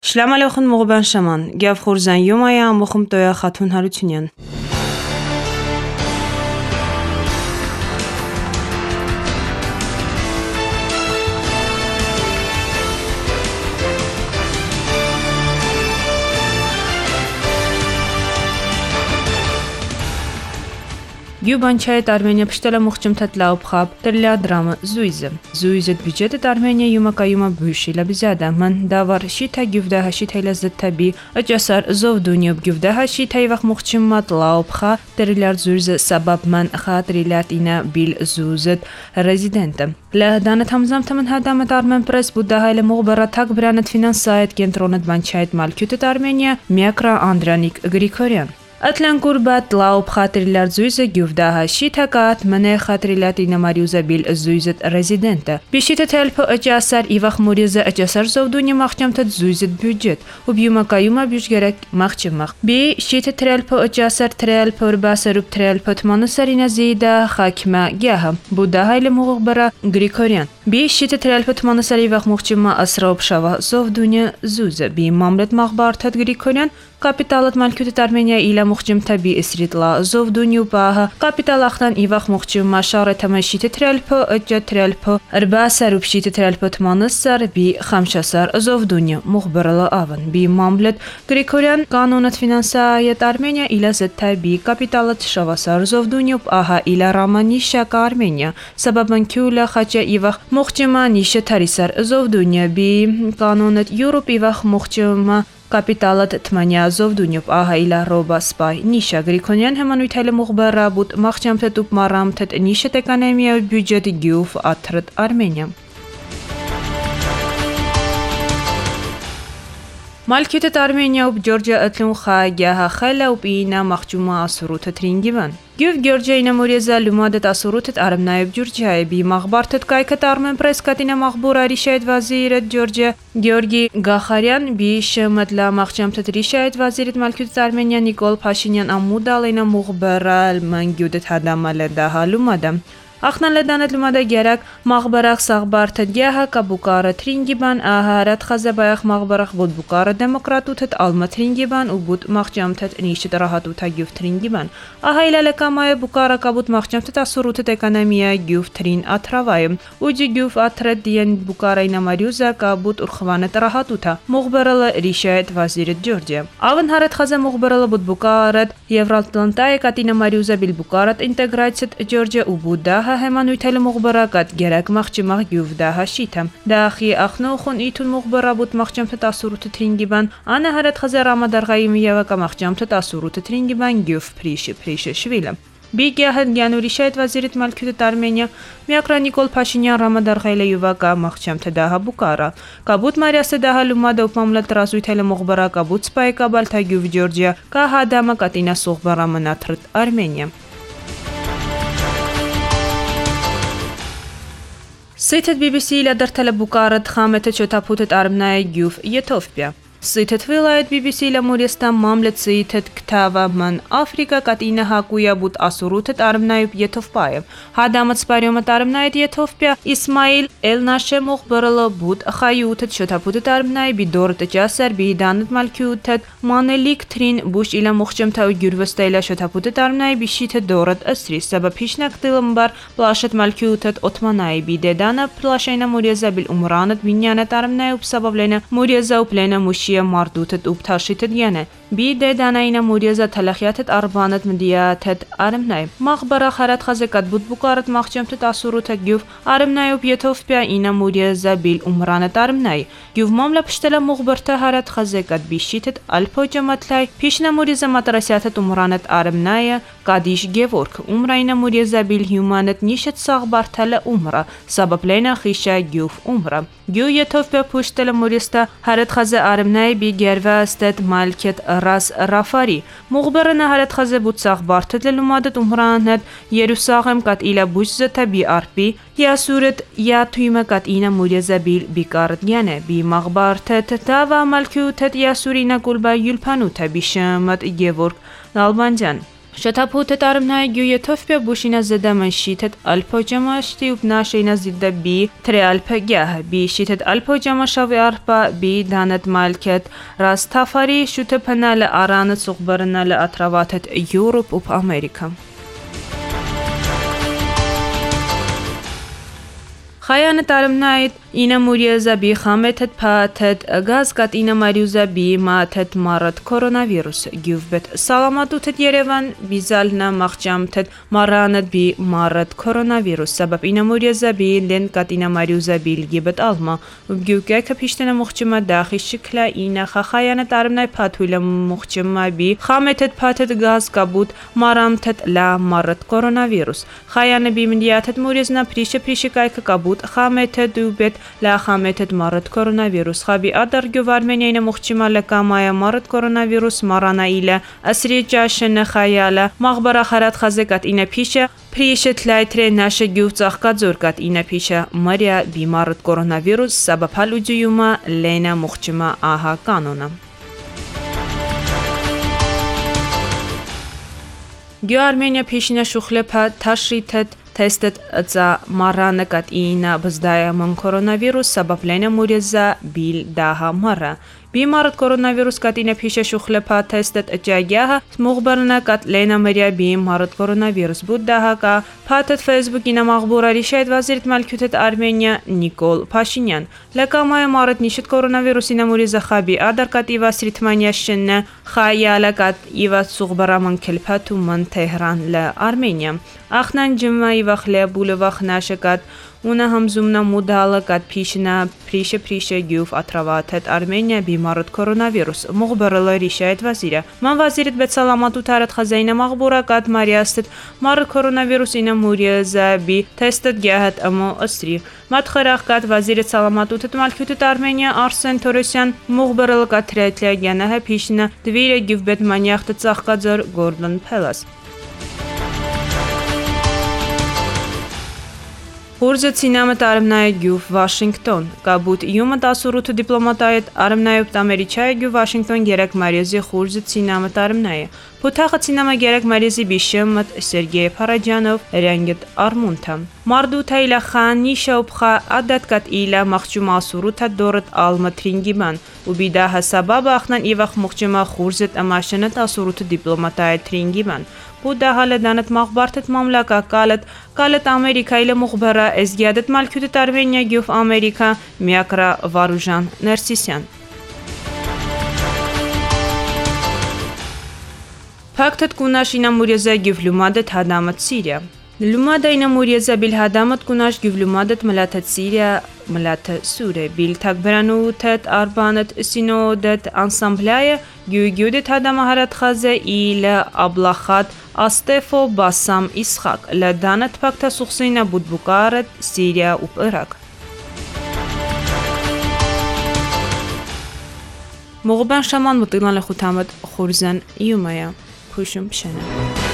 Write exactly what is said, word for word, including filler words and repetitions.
Շլամ ալեյքում մողբան շաման, գավ խորզան յոմայա ամոխում տոյա խաթուն հարությունյան։ Գյուբանչայդ Արմենիա պշտելը մուխճում թատլաուբ խապ տրլյա դրամը զույզը։ Զույզըդ բյուջետը Արմենիա յումակայումա բյուշիլա բզյադա ման դավար շիթա գյուվդահա շիթայլա զտտաբի աճասար զովդունյոբ գյուվդահա շիթայ վախ մուխճում մատլաուբ խա տրլյար զույզը սաբաբ ման խա տրիլյար ինա բիլ զույզըդ ռեզիդենտը։ Լահդանët համզամ թմն հադամըտ Արմեն պրես բուդահայլը մողբարաթակ բրանըտ ֆինանսայդ կենտրոնըտ բանչայդ մալքյութըտ Արմենիա Մյակրա Անդրանիկ Գրիգորյան։ Ատլան կուրբատ լաուբ խատրիլար զույզը գյուվդահա շիթակատ մնե խատրիլատ ինամարյուզը բիլ զույզըտ ռեզիդենտը։ Բիշիթը թելպը աճասար իվախ մուրիզը աճասար զովդունի մախճամթըտ զույզըտ բյուջետ, ու բյումակայումա բյուջգերակ մախճմախ։ Բի շիթը թրելպը աճասար թրելպը ուրբասարուբ թրելպը թմանուսարինա զիդա խակմա գյահը, բուդահայլը մուղբարա Գրիգորյան։ Բի շիթը թրելպը թմանուսար իվախ մուղճիմա ասրաուբ շավա զովդունի զույզը, բի մամլետ մաղբարթըտ Գրիգորյան Կապիտալът մալքյութը Արմենիա իլա մուխճում թաբի իսրիտլա զովդունյու պահը կապիտալ ախտան իվախ մուխճում մաշարը թամը շիթը թրելպը øtjö թրելպը ըրբասարուբ շիթը թրելպը թմանսար բի խամշասար զովդունյու մուխբրլը ավն բի մամլետ Գրիգորյան կանոնըտ ֆինանսայետ Արմենիա իլա զտտաբի կապիտալът շավասար զովդունյու պահը իլա ռամանիշակա Արմենիա սաբաբանքյուլա խաչա իվախ մուխճումա նիշը թարիսար զովդունյու բի կանոնըտ Եվրոպ իվախ մուխճումա Կապիտալът թմանյա զովդունյոբ ահայլա ռոբա սպայ նիշա Գրիգորյան հմանույթայլը մուղբարա բուտ մախճամթըտ ուպ մարամթըտ նիշը տեկանեմիա բյուջետ գյուվ աթրըտ Արմենիա։ Մալքյութըտ Արմենիա ուպ Ջորջա ըտլուն խայգյահա խելա ուպ իինա մախճումա ասուրութը թրինգիվան։ Գյուվ Գյորջա ինամորիեզա լումադըտ ասուրութըտ արմնայıb Ջուրջայը բի մաղբարթըտ կայքըտ Արմեն պրեսկատինա մաղբուր արիշայդ վազիրըտ Ջորջա Գյորգի Գախարյան բի շմըտլա մախճամթըտ ռիշայդ վազիրըտ Մալքյութըտ Արմենիա Նիկոլ Փաշինյան ամուդալինա մուղբարալ մանգյուդըտ հադամալը դահա լումադա։ Ախնալեդանët լումադա գերակ մաղբարախ սաղբարթըտ գյահա կաբուկարը թրինգիբան ահարատ խազաբայախ մաղբարախ բուտ բուկարը դեմոկրատութըտ ալմը թրինգիբան ու բուտ մաղճամթըտ նիշըտ ռահատութա գյուվ թրինգիբան։ Ահայլալը կամայը բուկարը կաբուտ մաղճամթըտ ասուրութըտ էկանամիա գյուվ թրին աթրավայը։ Ուջի գյուվ աթրըտ դիեն բուկարը ինամարյուզա կաբուտ ուրխվանըտ ռահատութա։ Մուղբարալը ռիշայդ վազիրըտ Ջորջա։ Ավն հարըտ խազա մուղբարալը բուտ բուկարըտ Եվրատլանտայը կատինամարյուզա բիլ բուկարըտ ինտեգրացիտ Ջորջա ու բուդա Հեմանույթել մուղբարակատ գերակ մախճմաղ գյուվդահա շիթը։ Դախի ախնոխուն իթուն մուղբարաբուտ մախճամթըտ ասուրութը թրինգիբան անը հարըտ խազար ամադարղայի միավակա մախճամթըտ ասուրութը թրինգիբան գյուվ պրիշը պրիշը շվիլը։ Բիգյահըտ գյանուրիշայդ վազիրիտ մալքյութըտ Արմենիա Մյակրա Նիկոլ Փաշինյան ռամադարղայլը յուվակա մախճամթը դահա բուկարա։ Կաբուտ մարյասը դահա լումադը ուպամլը տրազույթելը մուղբարա կաբուտ սպայ կաբալթա գյուվ Ջորջիա կա հադամը կատինա սուղբարա մնաթրտ Արմենիա։ Սեյթըտ բի բի սի իլա դրթելը բուկարըտ խամեթը չոտապութըտ արմնայ գյուվ Եթովպիա։ Սեյթըտ վիլայետ բի բի սի իլա մուրիստան մամլետ սեյթըտ կթավա ման Աֆրիկա կատինը հակույա բուտ ասուրութըտ արմնայուպ Եթովպայը։ Հադամըտ սպարյոմըտ արմնայետ Եթովպիա Իսմայիլ Էլնաշե մուղբրլը բուտ խայութըտ չոտապութըտ արմնայ բի դորըտ ճասար բի դանըտ մալքյութըտ մանելիք թրին բուշ իլա մուղճմթա ու գյուրվստայլա չոտապութըտ արմնայ բի շիթը դորըտ ըսրի սաբա փիշնակ տիլմբար պլաշըտ մալքյութըտ օթմանայ բի դեդանը պլաշայնա մուրիեզա բիլ ումրանըտ վինյանըտ արմնայուպ սաբավլենը մուրիեզա ուպլենը մուշիա մարդութըտ ուպթաշիթըտ յանը բի դեդանայինա մուրիեզա թալախյաթըտ արբանըտ մդիաթըտ արմնայ մաղբարա խարատ խազեկատ բուտ բուկարըտ մախճամթըտ ասուրութը գյուվ արմնայուպ Եթովպիա ինա մուրիեզա բիլ ումրանըտ արմնայ գյուվ մամլա պշտելա մուղբրթը հարատ խազեկատ բիշիթըտ ալփոջամատլայ փիշնա մուրիեզա մատրասյաթըտ ումրանըտ արմնայը կադիշ գևորք ումրայինա մուրիեզա բիլ հյումանըտ նիշըտ սաղբարթելը ումրա սաբապլենա խիշա գյուվ ումրա գյուվ Եթովպիա պշտելա մուրիստա հարատ խազե արմնայ բի գերվա ստետ մալքետ ռաս ռաֆարի մուղբերնը հարատ խազե բուտ սաղբարթըտ լումադըտ ումրանըտ Երուսաղեմ կատ իլա բուշ զտա բի արպի Ясուրըտ յաթույմը կատ ինա մուրիեզա բիլ բիկարըտ գյանը բի մաղբարթըտ տավա մալքյութըտ Яսուրինա կուլբա յուլպանութը բի շմըտ գևորք Նալբանջան Шатапутет армная гюе тофпе бушина задаман шитет альподжама штиуп нашейна зидда би тре альпегях би шитет альподжама шави арпа би данет малкет растафари шутепанал аранет сугбарнал атраватет Европ уп Америка. خیانت армнайт اینا موریزا بی خامتت پاتت گازگات اینا ماریوزا بی ماتت مارد کوروناویروس گیوبت سلامتوتت یروان بیزالنا مخجامتت مارانت بی مارد کوروناویروس سبب اینا موریزا بی لنکات اینا ماریوزا بیلگیبت آلما وبگیوگه که پیشتن مخجما داخل شکل اینا خیانت армнай پاتویل مخجما بی خامتت پاتت گازگا بود مارامتت لا مارد کوروناویروس خیانه بی مندیاتت موریزنا پریش پریشکای که کبود خامتت دوبت لا خامتت مارد کوروناویروس خبی ادرگو وارمنینا مخچمال کامای مارد کوروناویروس مارانا ایله اسری جاشن خیاله مغبره خرد خزگت اینا پیشه پریشت لایتره نشه گوزاخ کزورگت اینا پیشه مریا بیمارد کوروناویروس سبب حلوجیوما لینا مخچما آها کانونا گو ارمنیا پیشینا شخله پا تشریتت تستت اتزا مارانکت اینا بزدایا من کوروناویروس سبب لینا موریزا بیل داها مارا بیمارد کوروناویروس کت اینا پیش شخله پا تستت اجاگیها مخبرنا کت لینا مریا بیمارد کوروناویروس بود داها که پاتت فیسبوک اینا مغبورا ریشید وزیرت ملکوتت ارمنیا نیکول پاشینیان لکامای مارد نیشت کوروناویروس اینا موریزا خبی ادر کت ایوا سریتمانیا شنه خیاله کت ایوا صغبرا من کلپتو من تهران لارمنیا اخنان جمعی وقت لبول وقت نشکت اونا همزومنا مدالا کت پیشنا پریش پریش گیوف اترواتت ارمنیا بیمارد کوروناویروس مخبرلا ریشایت وزیره من وزیرت به سلامتو تارت خزینه مغبورا کت ماریاستت مارد کوروناویروس اینا موریزا بی تستت گهت اما اسری مدخراخ کت وزیرت سلامتو تت ملکوتت ارمنیا آرسن توروسیان مخبرلا کت تریتلیا گنه پیشنا دویر گیوف بد منیاخت تساخکازر گوردن پلاس Հուրզը ցինամտ արմնայ գյուվ Վաշինգտոն, կաբուտ յումը տասուրութ դիպլոմատայդ արմնայոպտ ամերիչայ գյուվ Վաշինգտոն գերակ մարիզի հուրզը ցինամտ արմնայ Փոթախը ցինամա գերակ մարիզի բիշեմտ Սերգեյ Փարաջանով Էրանգետ Արմունթա Մարդու իլա խան նիշաուփխա ադատկատ իլա մախճումա սուրութա դորդ ալմատրինգիման ուբիդա հասաբաբա ախնան իվախ մոխճումա հուրզետ ամաշնը տասուրութ դիպլոմատայ տրինգիման بوده حال دانت مخبرت مملکه کالت کالت امریکایی لمخبره ازگیادت ملکوت ارمنیا گیوف امریکا میاکرا واروژان نرسیسیان فاکتت کناش اینا موریزا گیوف لومادت هدامت سیریا لومادا اینا موریزا بیل هدامت کناش گیوف لومادت ملاتت سیریا ملات سوره بیل تکبرانو تت اربانت سینودت انسامبلای گیوگیودت هدام هرات خازه ایل ابلاخات استفو باسام اسحاق لدانت فاکتا سخسینا بود بکارت سیریا و عراق مغبان شمان مطلقان لخوتامت خورزن یومایا خوشم بشنه